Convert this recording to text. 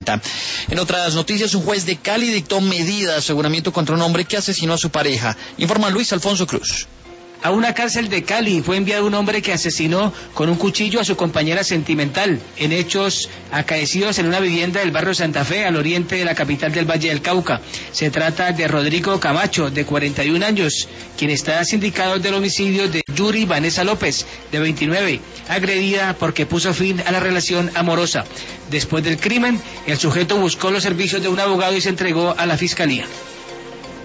En otras noticias, un juez de Cali dictó medida de aseguramiento contra un hombre que asesinó a su pareja. Informa Luis Alfonso Cruz. A una cárcel de Cali fue enviado un hombre que asesinó con un cuchillo a su compañera sentimental en hechos acaecidos en una vivienda del barrio Santa Fe, al oriente de la capital del Valle del Cauca. Se trata de Rodrigo Camacho, de 41 años, quien está sindicado del homicidio de Yuri Vanessa López, de 29, agredida porque puso fin a la relación amorosa. Después del crimen, el sujeto buscó los servicios de un abogado y se entregó a la fiscalía.